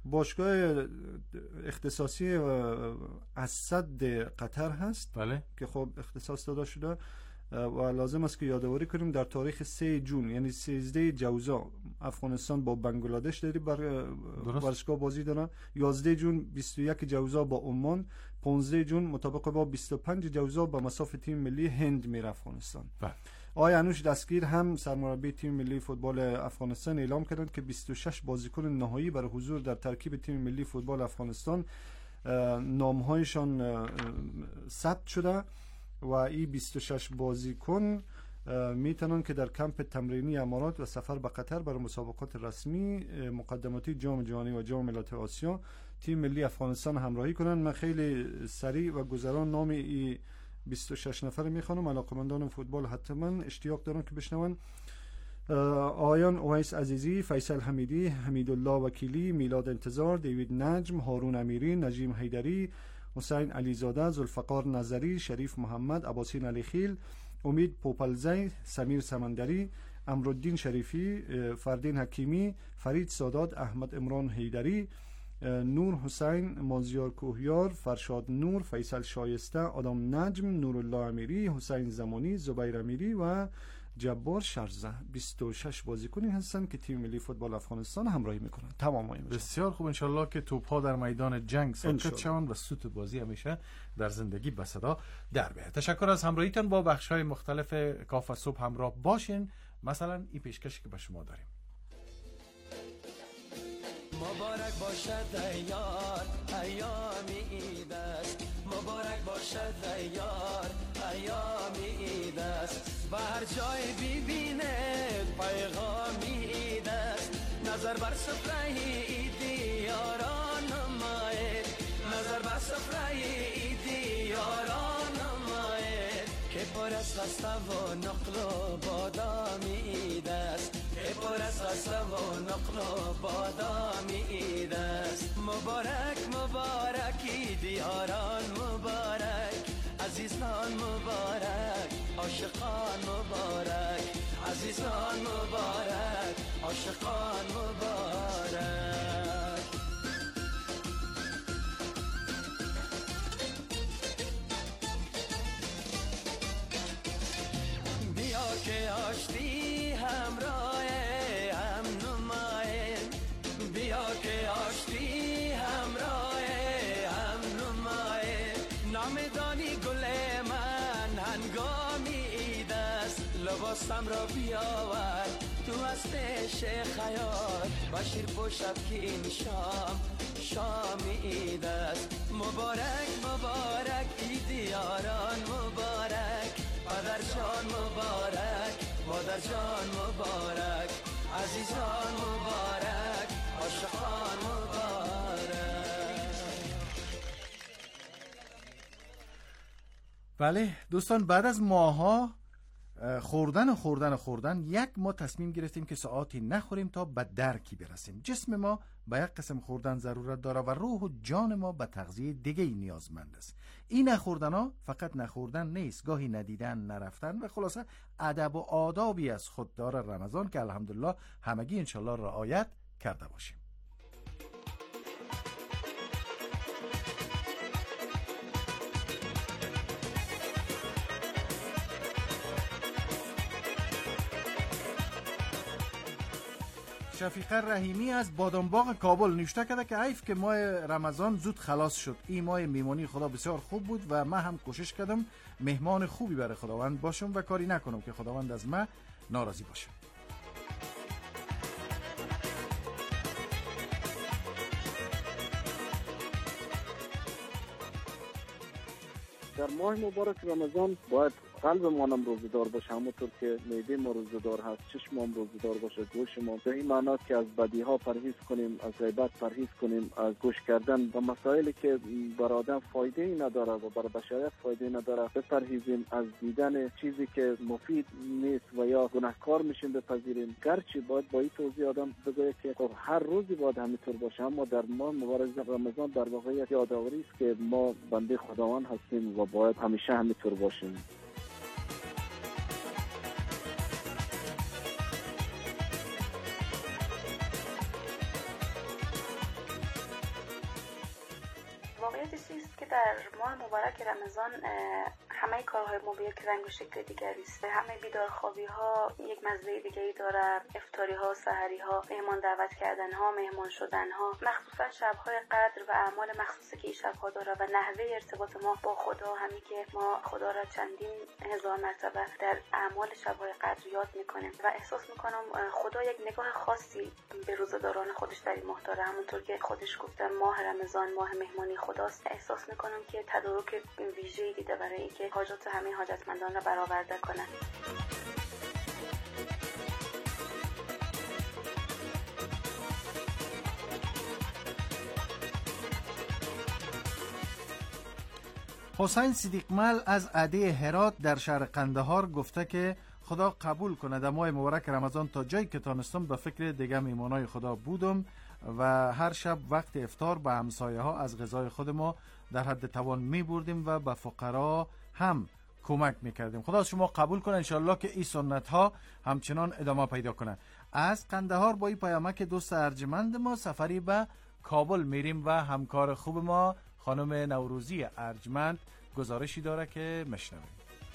باشگاه اختصاصی از صد قطر هست بله. که خب اختصاص داده شده و لازم است که یادآوری کنیم در تاریخ سه جون یعنی سیزده جوزا افغانستان با بنگلادش داری بر ورزشگاه بازی دارن، یازده جون بیست و یک جوزا با عمان، پانزده جون مطابق با بیست و پنج جوزا با مصاف تیم ملی هند میره افغانستان. بله. آقای انوش دستگیر هم سرمربی تیم ملی فوتبال افغانستان اعلام کردند که بیست و شش بازیکن نهایی برای حضور در ترکیب تیم ملی فوتبال افغانستان نامهایشان ثبت شده و این بیست و شش بازیکن میتونن که در کمپ تمرینی امارات و سفر به قطر برای مسابقات رسمی مقدماتی جام جهانی و جام ملت آسیا تیم ملی افغانستان همراهی کنن. من خیلی سریع و گذران نام این بیست و شش نفر میخوانم، علاقمندان فوتبال حتما اشتیاق دارن که بشنون. آیان اویس عزیزی، فیصل حمیدی، حمیدالله وکیلی، میلاد انتظار، دیوید نجم، هارون امیری، نجیم حیدری، حسین علیزاده، ذوالفقار نظری، شریف محمد، عباسین علیخیل، امید پوپلزی، سمیر سمندری، امرالدین شریفی، فردین حکیمی، فرید سادات، احمد عمران حیدری، نور حسین، مازیار کوهیار، فرشاد نور، فیصل شایسته، آدم نجم، نورالله امیری، حسین زمانی، زبیر امیری و جبار شرزه. بیست و شش بازیکنی هستن که تیم ملی فوتبال افغانستان همراهی میکنن. تمام این بسیار خوب، انشالله که توپ ها در میدان جنگ ساکت شوند و سوت بازی همیشه در زندگی به صدا در بیاد. تشکر از همراهیتان با بخش های مختلف کاف صبح همراه باشین. مثلا این پیشکشی که به شما داریم. مبارک باشد ایار ایام عید است، مبارک باشد ایار ایام عید است، و هر جای ببینه پیغام عید است. نظر بر سفره عیدی یاران نماید، نظر بر سفره عیدی یاران نماید، که پر از خسته و نقل و بادام عید است، که پر از خسته و نقل و بادام عید است. مبارک مبارک عید یاران مبارک، عزیزان مبارک، عاشقان مبارک، عزیزان مبارک، عاشقان مبارک. بیا که آشتی همراه هم نمایم، بیا که آشتی همراه هم نمایم. نامدانی گل من هنگامی عید است، لباسم را بیاور تو از پیش خیال، بشیر باشد که این شام شام عید است. مبارک مبارک عید یاران مبارک، پدر جان مبارک، مادر جان مبارک، عزیزان مبارک، عاشقان مبارک. بله دوستان، بعد از ماها خوردن و خوردن و خوردن یک ما تصمیم گرفتیم که ساعتی نخوریم تا به درکی برسیم. جسم ما به یک قسم خوردن ضرورت داره و روح و جان ما به تغذیه دیگه نیازمند است. این نخوردن ها فقط نخوردن نیست، گاهی ندیدن، نرفتن و خلاصه ادب و آدابی از خوددار رمضان که الحمدلله همگی انشالله رعایت کرده باشیم. شفیقه رحیمی از بادامباغ کابل نوشته کرده که حیف که ماه رمضان زود خلاص شد. این ماه میمانی خدا بسیار خوب بود و من هم کوشش کردم مهمان خوبی برای خداوند باشم و کاری نکنم که خداوند از من ناراضی باشه. در ماه مبارک رمضان باید قلب ما هم روزدار باشه، همونطور که معده ما روزدار هست، چشم ما هم روزدار باشه، گوش ما. به این معنی که از بدی ها پرهیز کنیم، از غیبت پرهیز کنیم، از گوش کردن و مسائلی که بر آدم فایده ای نداره و بر بشریت فایده ای نداره بپرهیزیم. از دیدن چیزی که مفید نیست و یا گناهکار میشیم بپذیریم. گرچه باید با این توضیح آدم بگه که خب هر روزی باید همینطور باشه، اما در ماه مبارک رمضان در واقع یادآوری است که ما بنده خداوند هستیم و باید همیشه همینطور باشیم. واقعیتش است که در ماه مبارک رمضان همه کارهای ما به یک رنگ و شکل دیگری است. همه بیدارخوابی ها یک مزه دیگری داره، افطاری ها، سحری ها، مهمان دعوت کردن ها، مهمان شدن ها، مخصوصا شب‌های قدر و اعمال مخصوصی که این شب‌ها داره و نحوه ارتباط ما با خدا، همین که ما خدا را چندین هزار مرتبه در اعمال شب‌های قدر یاد میکنیم و احساس میکنم خدا یک نگاه خاصی به روزداران خودش در این ماه داره. همونطور که خودش گفته ماه رمضان ماه مهمانی خداست. احساس میکنم که تدارک ویژه‌ای دیده برای اینکه حاجات همه حاجتمندان را برآورده کنه. حسین صدیقمل از عده هرات در شهر قندهار گفته که خدا قبول کنه در ماه مبارک رمضان تا جایی که تانستم به فکر دیگه میمانای خدا بودم و هر شب وقت افطار به همسایه ها از غذای خود ما در حد توان می بردیم و به فقرا هم کمک می کردیم. خدا از شما قبول کنه انشالله که این سنت ها همچنان ادامه پیدا کنه. از قندهار با این پیامک دوست ارجمند ما سفری به کابل میریم و همکار خوب ما خانم نوروزی ارجمند گزارشی داره که مشنویم.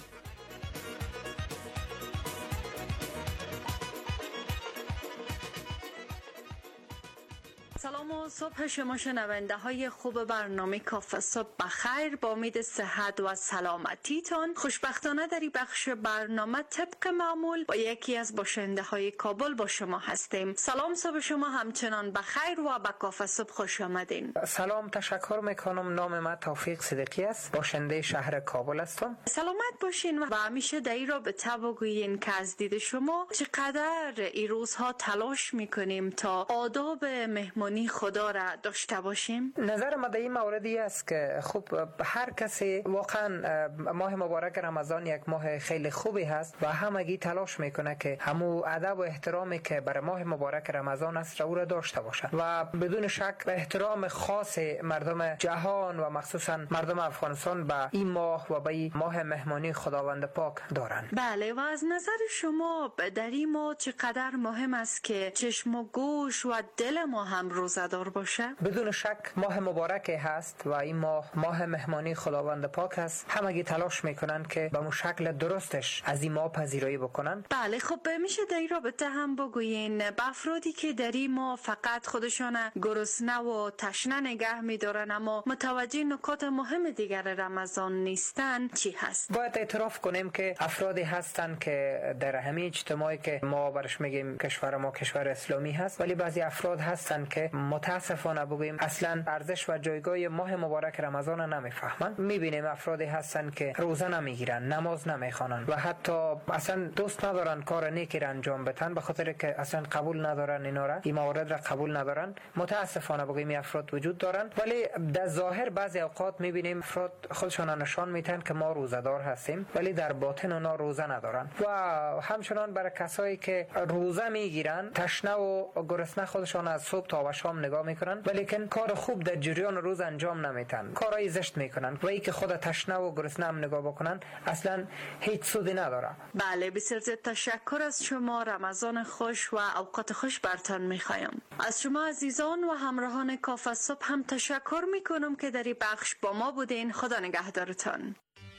سلام و صبح شما شنونده های خوب برنامه کافه صبح بخیر. با امید صحت و سلامتیتان خوشبختانه در این بخش برنامه طبق معمول با یکی از باشنده های کابل با شما هستیم. سلام، صبح شما همچنان بخیر و به کافه صبح خوش آمدین. سلام، تشکر میکنم. نام من توفیق صدیقی است، باشنده شهر کابل هستم. سلامت باشین و همیشه در این رابطه بگویین که از دید شما چقدر این روزها تلاش میکنیم تا آداب مهمانی خدا را داشته باشیم. نظر من در این موردی است که خب هر کسی واقعا ماه مبارک رمضان یک ماه خیلی خوبی هست و همگی تلاش میکنه که همو ادب و احترامی که برای ماه مبارک رمضان است او را داشته باشه و بدون شک احترام خاص مردم جهان و مخصوصا مردم افغانستان به این ماه و به این ماه مهمانی خداوند پاک دارن. بله، و از نظر شما در این ماه چقدر مهم است که چشم و گوش و دل ما هم روزدار باشه؟ بدون شک ماه مبارک هست و این ماه ماه مهمانی خداوند پاک است. همگی تلاش میکنن که به شکل درستش از این ماه پذیرایی بکنن. بله، خب میشه در این رابطه هم بگوین به افرادی که در این ماه فقط خودشان گرسنه و تشنه نگه میدارن اما متوجه نکات مهم دیگر رمضان نیستن چی هست؟ باید اعتراف کنیم که افرادی هستن که در همین اجتماعی که ما برش میگیم کشور ما کشور اسلامی هست، ولی بعضی افراد هستن که متاسفانه بگوییم اصلا ارزش و جایگاه ماه مبارک رمضان نمیفهمن. میبینیم افرادی هستن که روزه نمیگیرن، نماز نمیخوانن و حتی اصلا دوست ندارن کار نیکی را انجام بدن به خاطر که اصلا قبول ندارن اینا را، این موارد را قبول ندارن. متاسفانه بگوییم افراد وجود دارن، ولی در ظاهر بعضی اوقات میبینیم افراد خودشان نشان میدن که ما روزه‌دار هستیم ولی در باطن اونا روزه ندارن. و همچنان برای کسایی که روزه میگیرن تشنه و گرسنه خودشان از صبح تا شام نگاه میکنن ولی کن کار خوب در جریان روز انجام نمیتن، کارهای زشت میکنن و ای که خود تشنه و گرسنه هم نگاه بکنن اصلا هیچ سودی نداره. بله، بسیار زیاد تشکر از شما. رمضان خوش و اوقات خوش برتان میخوایم. از شما عزیزان و همراهان کافه صبح هم تشکر میکنم که در این بخش با ما بودین. خدا نگهدارتان.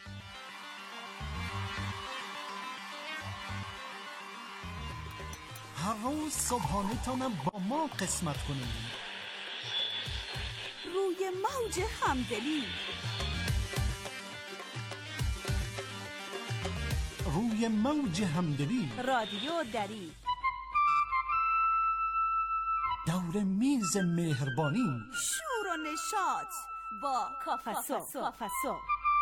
هر روز صبحانه تانم با ما قسمت کنید. روی موج همدلی، روی موج همدلی، رادیو دری، دور میز مهربانی، شور و نشاط با کافه صبح.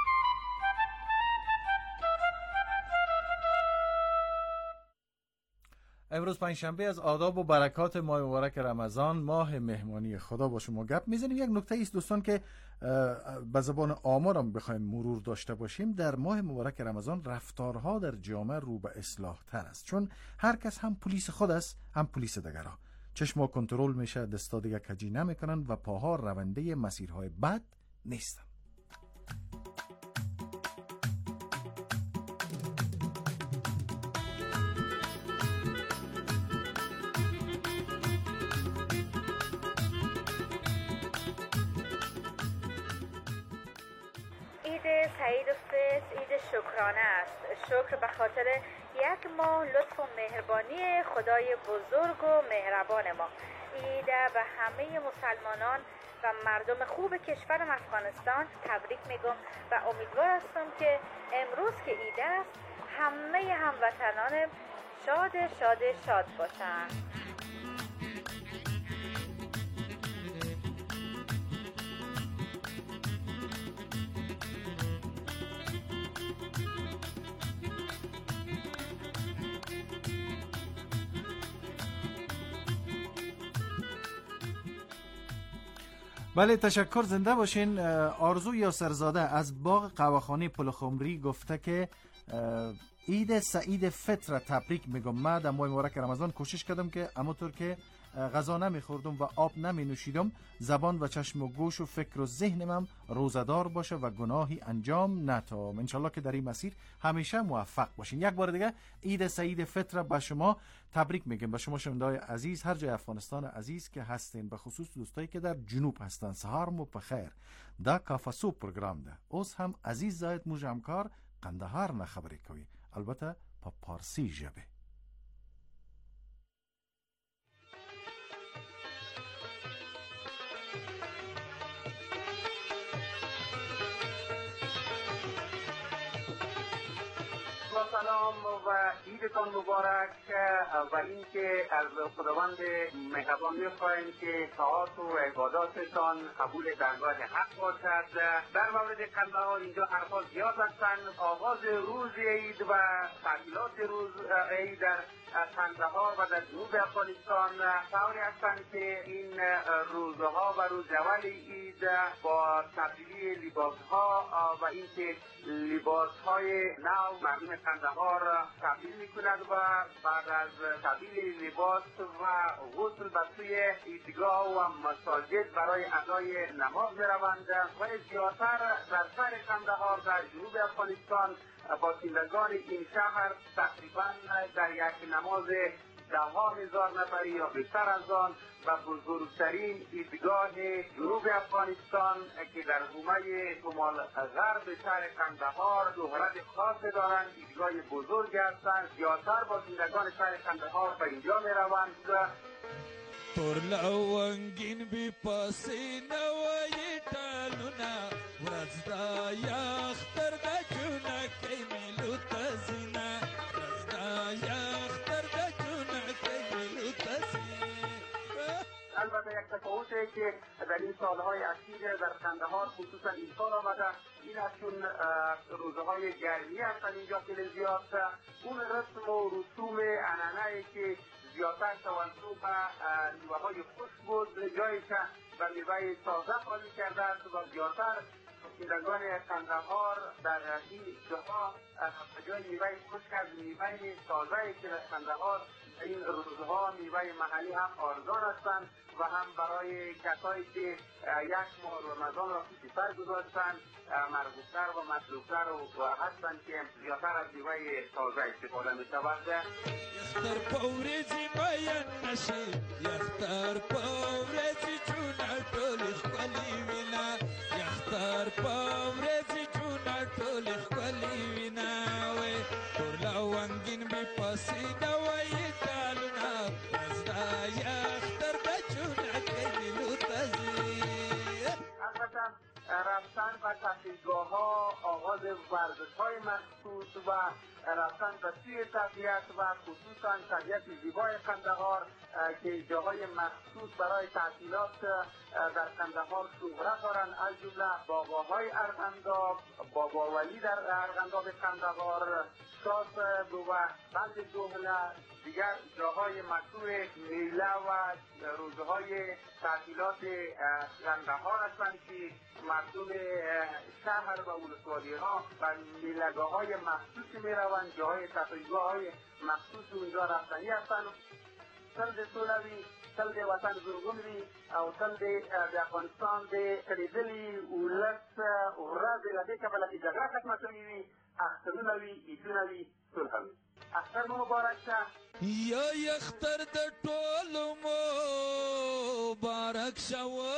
امروز پنجشنبه از آداب و برکات ماه مبارک رمضان، ماه مهمانی خدا با شما گپ میزنیم. یک نکته است دوستان که به زبان آمار هم بخوایم مرور داشته باشیم، در ماه مبارک رمضان رفتارها در جامعه رو به اصلاح تر است، چون هر کس هم پلیس خود است هم پلیس دیگرها. چشما کنترل میشه، دستا دیگه کجی نمیکنن و پاها رونده مسیرهای بد نیستن. شکرانه است. شکر به خاطر یک ماه لطف و مهربانی خدای بزرگ و مهربان ما. عید به همه مسلمانان و مردم خوب کشورم افغانستان تبریک میگم و امیدوار هستم که امروز که عید است همه هموطنان شاد شاد شاد باشند. بله تشکر، زنده باشین. آرزو یاسرزاده از باغ قهوه‌خانه پلخمری گفته که عید سعید فطر تبریک میگم. من در ماه مبارک رمضان کوشش کردم که همونطور که غذا نمیخوردم و آب نمی نوشیدم زبان و چشم و گوش و فکر و ذهنم هم روزدار باشه و گناهی انجام نتام. انشالله که در این مسیر همیشه موفق باشین. یک بار دیگه عید سعید فطر به شما تبریک میگم، به شما شنونده‌های عزیز هر جای افغانستان عزیز که هستین، به خصوص دوستایی که در جنوب هستن. سهار مو بخیر. دا کافه صبح پروگرام ده. اوس هم عزیز زاید موج همکار قندهار نه خبرې کوي، البته په پارسی ژبه. سلام و عیدتان مبارک و اینکه از خداوند مهربان می‌خواهیم که طاعات و عباداتتان قبول درگاه حق باشد. در مورد قندهار اینجا حرفا زیاد هستند. آغاز روز عید و تعطیلات روز عید در قندهار و در جنوب افغانستان طوری هستند که این روزها و روز اول عید با تبدیلی لباسها و اینکه لباسهای نو مردم قندهار تبدیل میکند و بعد از تبدیل لباس و غسل به سوی عیدگاه و مساجد برای ادای نماز میروند و زیادتر در شهر قندهار در جنوب افغانستان باشندگان این شهر تقریبا در یک نماز ده ها هزار نفری یا بیشتر از آن و بزرگترین عیدگاه جنوب افغانستان که در حومه شمال غرب شهر قندهار شهرت خاص دارند، عیدگاه بزرگ هستند. زیادتر باشندگان شهر قندهار به اینجا می روند. پر لونگین بی پاسی نوی تالونا ورز دا یختر دا جونا کی میلو تزینا ورز دا یختر دا جونا کی میلو تزینا. البته یک تفاوته که در این سالهای اخیر در قندهار خصوصا این سال آمده این است چون روزهای گرمی هستند اینجا خیلی زیاد. اون رسم و رسوم عنعنه‌ای که زیادتر توجه به میوه‌های خشک بود جایی که به میوه تازه خالی کرده است و زیادتر باشندگان قندهار در این جاها به جای میوه خشک از میوه تازه‌ای که در قندهار این روزها میوه محلی هم آرزان هستند و هم برای کسایی که یک ماه رمضان را پیش سر گذاشتند مرغوب‌تر و مطلوب‌تر و هستند که زیادتر از میوه تازه استفاده می‌شود. یختر پورزی باید نشی یختر پورزی چونا ټول خپلی وینا یختر پورزی چونا ټول خپلی وینا وې ټول وانګین به پاسې دا وای تعالنا رزدا یختر د چونا کې لو تزي. رفتن و تفریحگاه ها، آغاز ورزش های مخصوص و رفتن به سوی طبیعت و خصوصا طبیعت زیبای قندهار که جاهای مخصوص برای تعطیلات در قندهار شهرت دارند، از جمله باغ‌های ارغنداب، بابا ولی در ارغنداب قندهار، شاس و بند جهله، دیگر جاهای مشهور میله و روزهای تعطیلات قندهار هستند که مردم شهر و ولسوالی ها و میله‌گاه های مخصوصی می روند، جاهای تفریحگاه های مخصوص اونجا رفتنی هستند. تل د سولوي، تل د وطن زرغون وي او تل د افغانستان د کلیدلي ولس ورځې له دې کبله چې جګړه ختمه شوې وي، اخترونه وي، عیدونه وي، صلح وي. اختر مو مبارک شه. یا اختر د ټولو مبارک شوه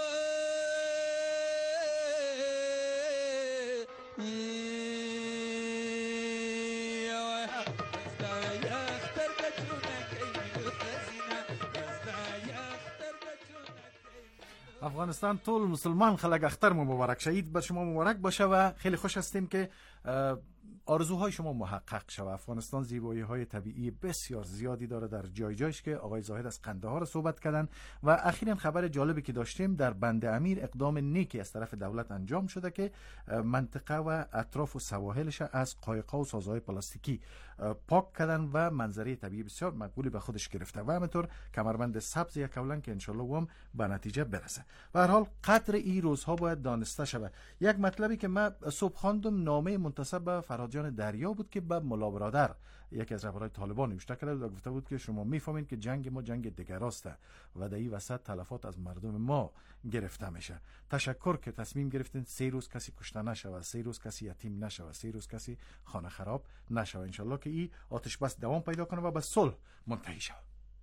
افغانستان طول مسلمان خلق اختر مبارک شهید بر شما مبارک باشه و خیلی خوش هستیم که آرزوهای شما محقق شود. افغانستان زیبایی های طبیعی بسیار زیادی داره در جای جایش که آقای زاهد از قندهار صحبت کردن و اخیراً خبر جالبی که داشتیم در بند امیر اقدام نیکی از طرف دولت انجام شده که منطقه و اطراف و سواحلش از قایق‌ها و سازهای پلاستیکی پاک کردن و منظره طبیعی بسیار مقبولی به خودش گرفته و همینطور کمربند سبز یک کولن که انشالله هم به نتیجه برسه. به هر حال قدر این روزها باید دانسته شود. یک مطلبی که من صبح خواندم نامه منتسب به فرهادجان دریا بود که به ملا برادر یکی از رهبران طالبان نوشته کرده و گفته بود که شما میفهمید که جنگ ما جنگ دگراست و در این وسط تلفات از مردم ما گرفته میشه. تشکر که تصمیم گرفتین سه روز کسی کشته نشود، سه روز کسی یتیم نشود، سه روز کسی خانه خراب نشود. انشالله که این آتش بس دوام پیدا کنه و به صلح منتهی شود.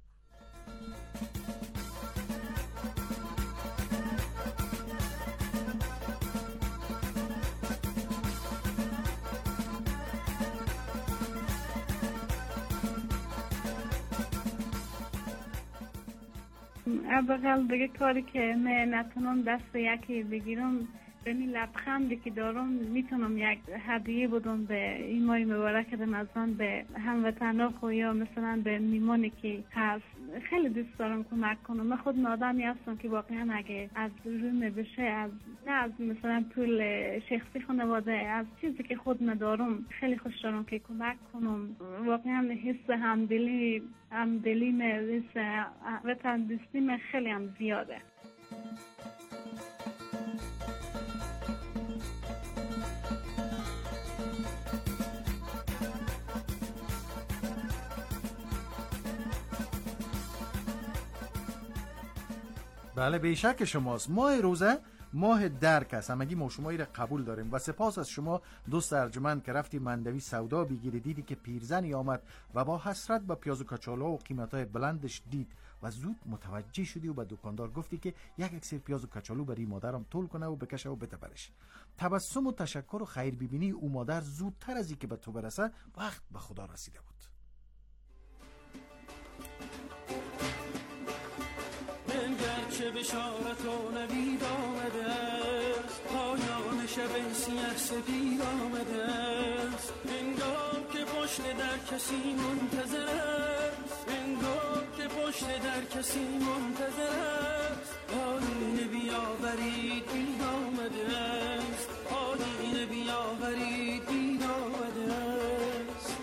ابقل دیگه کاری که من نتونم دست یکی بگیرم به این لبخندی که دارم میتونم یک هدیه بدم به این ماه مبارک رمضان به هموطنان خو یا مثلا به میمانی که هست. خیلی دوست دارم کمک کنم. من خود آدمی هستم که واقعا اگه از روم بشه از نه از مثلا پول شخصی خانواده از چیزی که خود ندارم خیلی خوش دارم که کمک کنم. واقعا حس همدلی همدلی حس وطن دوستی خیلی هم زیاده. بله بیشک شماست. ماه روزه ماه درک است. همگی ما شما را قبول داریم و سپاس از شما دوست ارجمند که رفتی مندوی سودا بگیری دیدی که پیرزنی آمد و با حسرت با پیاز و کچالو و قیمتای بلندش دید و زود متوجه شدی و به دکاندار گفتی که یک اکسیر پیاز و کچالو برای مادرم تول کنه و بکشه و بتبرش. تبسم و تشکر و خیر ببینی او مادر زودتر از اینکه به تو برسه وقت به خدا رسیده بود. چه بشارت و نوید آمده است، پایان شب سیه سپید آمده است. انگار که پشت در کسی منتظر است، انگار که پشت در کسی منتظر است. آینه بیاورید بید آمده است، آینه بیاورید بید آمده است.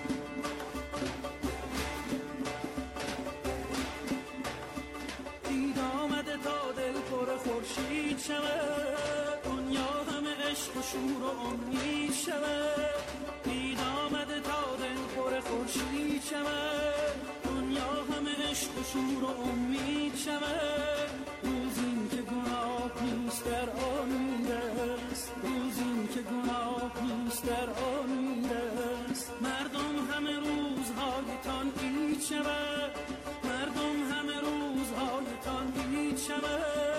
خورشید شود دنیا همه عشق و شور و امید شود. دید آمده تا دل پر خورشید شود دنیا همه عشق و شور و امید شود. روزی که گناه نیست در آن است، روزی که گناه نیست در آن است. مردم همه روزهایتان عید شود، مردم همه روزهایتان عید شود.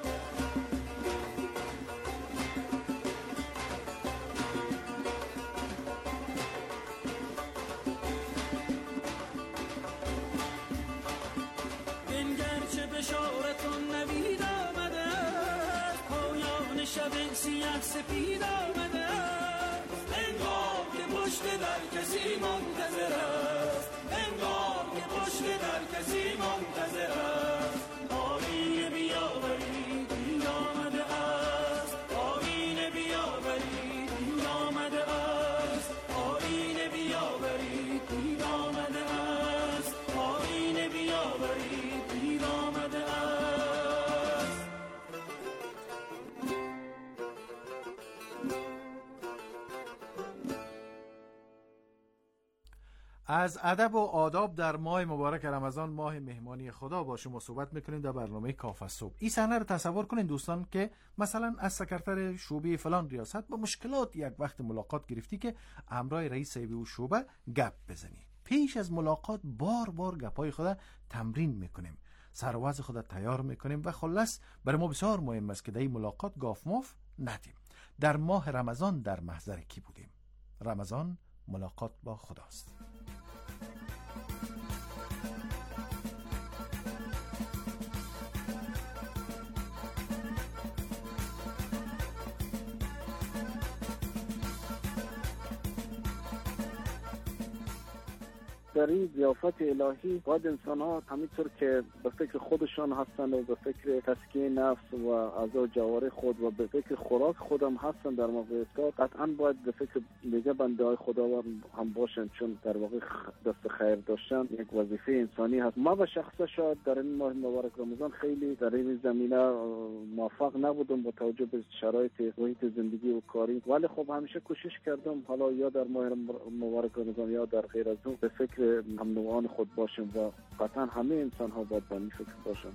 بشارت و نوید آمده است، پایان شب سیاه سپید آمده است. انگار که پشت در کسی منتظر است، انگار که پشت در کسی منتظر است. آینه بیاورید دید آمده است، آینه بیاورید دید آمده است. آینه بیاورید دید آمده است، آینه بیاورید دید آمده است. از ادب و آداب در ماه مبارک رمضان، ماه مهمانی خدا، با شما صحبت میکنیم در برنامه کافه صبح. این صحنه رو تصور کنین دوستان که مثلا از سکرتر شعبه فلان ریاست با مشکلات یک وقت ملاقات گرفتی که همراه رئیس او شعبه گپ بزنی. پیش از ملاقات بار بار گپای خدا تمرین میکنیم، سر و وضع خدا تیار میکنیم و خلاص برای ما بسیار مهم است که در این ملاقات گاف ماف ندیم. در ماه رمضان در محضر کی بودیم؟ رمضان ملاقات با خداست. در این ضیافت الهی باید انسان ها همینطور که به فکر خودشان هستند و به فکر تسکیه نفس و اعضا جوارح خود و به فکر خوراک خودم هستند، در موقع افطار قطعا باید به فکر دیگه بنده های خداوند هم باشند، چون در واقع دست خیر داشتن یک وظیفه انسانی هست. ما به شخصه شاید در این ماه مبارک رمضان خیلی در این زمینه موفق نبودم با توجه به شرایط محیط زندگی و کاری، ولی خب همیشه کوشش کردم حالا یا در ماه مبارک رمضان یا در غیر از اون به فکر هم نوعان خود باشم و قطعا همه انسان ها باید به این فکر باشن.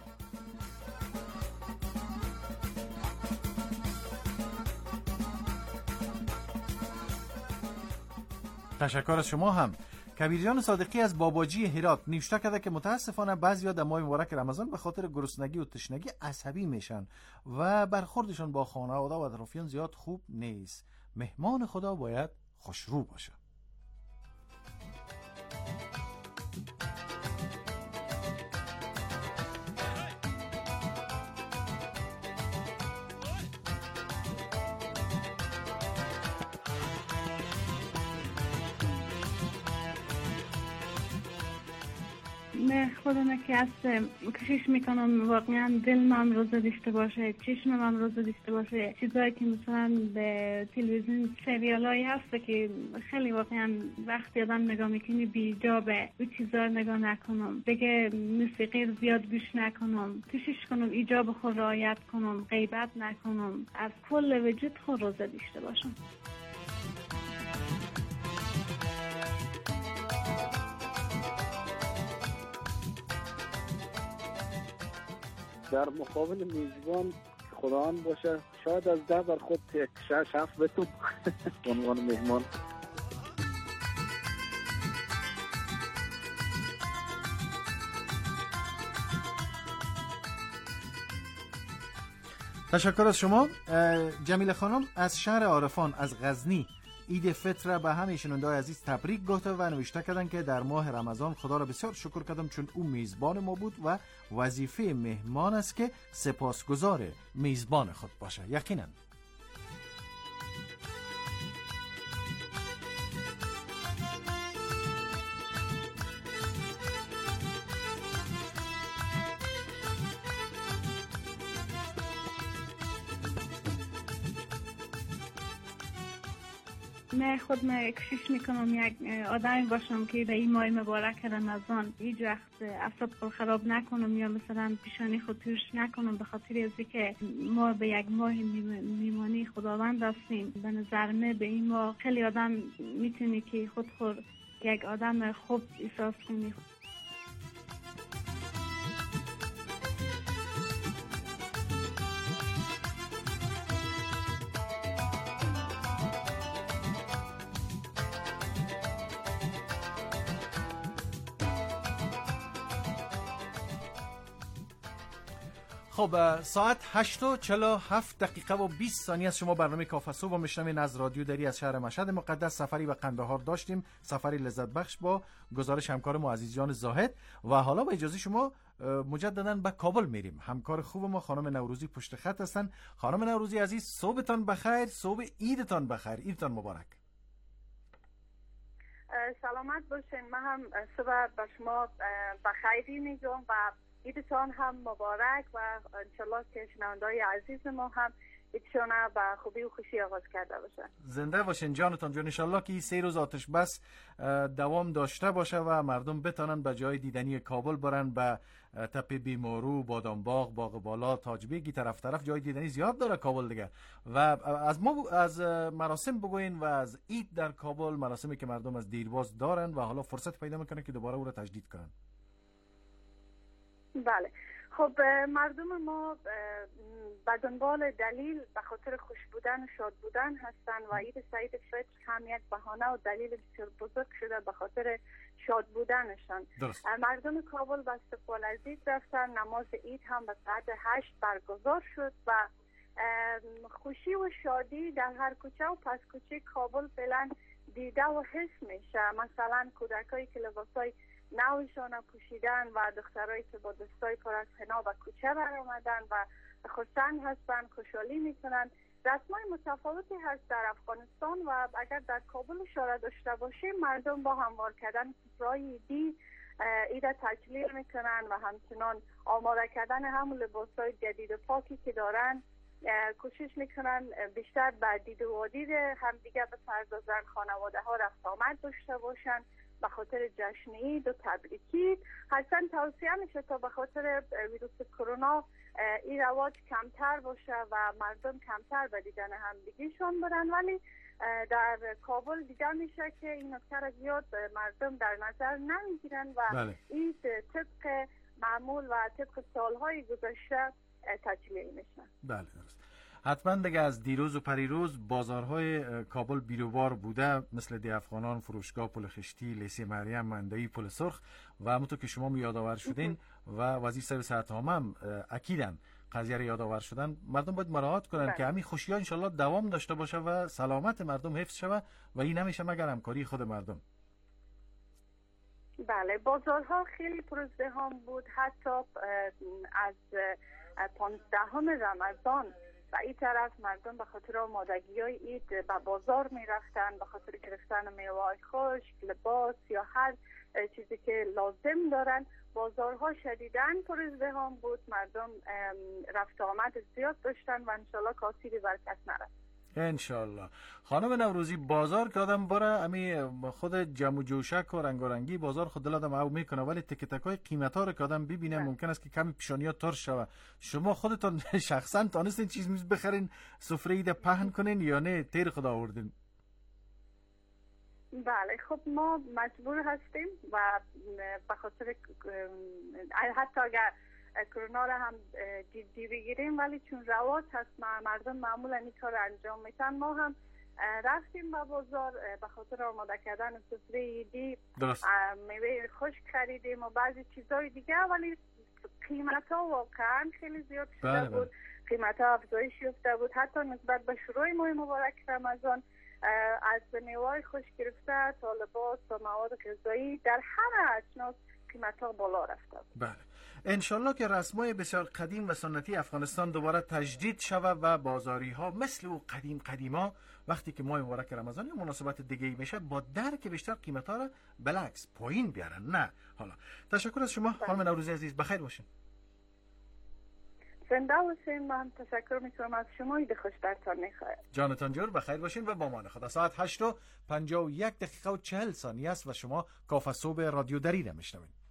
تشکر از شما هم. کبیرجان صادقی از باباجی هرات نوشته کرده که متاسفانه بعضیا در ماه مبارک رمضان به خاطر گرسنگی و تشنگی عصبی میشن و برخوردشان با خانواده و اطرافیان زیاد خوب نیست. مهمان خدا باید خوشرو باشه. من خودم که از کشش میکنم واقعا دل من روزه داشته باشه، چشم من روزه داشته باشه. چیزایی که مثلا به تلویزیون سریال هایی هست که خیلی واقعا وقتی آدم نگاه میکنی بیجابه، او چیزا نگاه نکنم، دیگه موسیقی زیاد گوش نکنم، کشش کنم ایجاب خود رعایت کنم، غیبت نکنم، از کل وجود خود روزه داشته باشم. در مقابل میزبان خداوند باشه شاید از ده بر خود یک شش هفت بتون عنوان مهمان. تشکر از شما. جمیله خانم از شهر عارفان از غزنی عید فطر به همه شنونده‌های عزیز تبریک گفته و نوشته کردن که در ماه رمضان خدا را بسیار شکر کردم چون او میزبان ما بود و وظیفه مهمان است که سپاسگزار میزبان خود باشه. یقینا من خود من کوشش میکنم یک آدمی باشم که به این ماه مبارک رمضان هیچ وقت اعصاب خود خراب نکنم یا مثلا پیشانی خود توش نکنم، به خاطر از که ما به یک ماه میمانی خداوند هستیم. به نظر من به این ماه خیلی آدم میتونی که خود خود یک آدم خوب احساس کنی. خب ساعت هشت و چهل و هفت دقیقه و بیست ثانیه از شما برنامه کافه صبح و میشنوین از رادیو دری از شهر مشهد مقدس. سفری به قندهار داشتیم، سفری لذت بخش با گزارش همکار ما عزیز جان زاهد و حالا با اجازه شما مجددا به کابل میریم. همکار خوب ما خانم نوروزی پشت خط هستن. خانم نوروزی عزیز صبحتان بخیر، صبح عیدتان بخیر، عیدتان مبارک. سلامت باشین. من هم صبح به شما بخیری میگم و عیدتان هم مبارک و انشالله که شنونده‌های عزیز ما هم عیدشون با خوبی و خوشی آغاز کرده باشن. زنده باشین جانتان جان. انشالله که سه روز آتش بس دوام داشته باشه و مردم بتونن به جای دیدنی کابل برن، به تپه بیمارو، بادامباغ، باغ بالا، تاج بیگی، طرف طرف جای دیدنی زیاد داره کابل دیگه. و از ما از مراسم بگوین و از عید در کابل، مراسمی که مردم از دیرباز دارن و حالا فرصت پیدا میکنن که دوباره او را تجدید کنن. بله خب مردم ما به دنبال دلیل به خاطر خوش بودن و شاد بودن هستن و عید سعید فطر هم یک بهانه و دلیل بسیار بزرگ شده به خاطر شاد بودنشان. درست. مردم کابل به استقبال از عید رفتن، نماز عید هم به ساعت هشت برگزار شد و خوشی و شادی در هر کوچه و پس کوچه کابل فعلا دیده و حس میشه. مثلا کودکایی که لباسای نوشان پوشیدن و دخترایی که با دستای پر از حنا به کوچه بر آمدن و خوشحال هستن، خوشحالی میکنن رسمای متفاوتی هست در افغانستان و اگر در کابل اشاره داشته باشیم، مردم با هموار کردن سفره‌های عیدی ایده تجلیل میکنن و همچنان آماده کردن همون لباسای جدید و پاکی که دارن کوشش میکنن بیشتر به دید و وادید همدیگه بپردازن، خانواده ها رفت آمد داشته باشن به خاطر جشن عید و تبریکی. هرچند توصیه میشه تا به خاطر ویروس کرونا این رواج کمتر باشه و مردم کمتر به دیدن همدیگیشون برن، ولی در کابل دیده میشه که این نکته را زیاد مردم در نظر نمیگیرن و بله. این طبق معمول و طبق سالهای گذشته تجلیل میشن. بله درست. حتما دیگه از دیروز و پریروز بازارهای کابل بیروبار بوده، مثل دی افغانان، فروشگاه پل خشتی، لیسه مریم، مندایی، پل سرخ و همونطور که شما یادآور شدین و وزیر صاحب صحت عامه هم اکیدن قضیه رو یادآور شدن. مردم باید مراعات کنن بله. که همین خوشی‌ها ان شاءالله دوام داشته باشه و سلامت مردم حفظ شود و این نمیشه مگر همکاری خود مردم. بله، بازارها خیلی پرازدحام بود، حتی از پانزدهم رمضان و این طرف مردم به خاطر آمادگی‌های عید به بازار می‌رفتن، به خاطر گرفتن میوه‌های خشک، لباس یا هر چیزی که لازم دارن. بازارها شدیداً پرازدحام بود، مردم رفت آمد زیاد داشتن و انشالله کاستی به برکت نرفت. انشالله. خانم نوروزی، بازار که آدم بره امی خود جمع و جوشک و رنگارنگی بازار خود دل آدم او میکنه، ولی تک تکای قیمت ها رو که آدم ببینه ممکن است که کمی پیشانی ها ترش شوه. شما خودتون شخصا تانستین چیز میز بخرین سفره عید پهن کنین یا نه تیر خدا آوردین؟ بله، خب ما مجبور هستیم و به خاطر حتی اگر کرونا را هم جدی بگیریم ولی چون رواج هست مردم معمولا این کار انجام میتن، ما هم رفتیم به بازار به خاطر آماده کردن سفره عیدی، میوه خشک خریدیم و بعضی چیزای دیگه، ولی قیمت ها واقعا خیلی زیاد شده بله بود. قیمت ها افزایش یافته بود، حتی نسبت به شروع ماه مبارک رمضان از میوه خشک گرفته تا لباس تا مواد غذایی در هر اجناس قیمت ها بالا رفته بود. بله، انشالله که رسمای بسیار قدیم و سنتی افغانستان دوباره تجدید شود و بازاری ها مثل او قدیم قدیما وقتی که ماه مبارک رمضان یا مناسبت دیگه ای میشه با درک بیشتر قیمت ها را بالعکس پایین بیارن. نه حالا تشکر از شما خانم نوروزی عزیز، بخیر باشین. زنده باشین. من تشکر میکنم از شما، عید خوش برتان میخواهد. جانتان جور، بخیر باشین و با امان خدا. ساعت هشت و پنجاه و یک دقیقه و چهل ثانیه است و شما کافه صبح رادیو دری را میشنوید.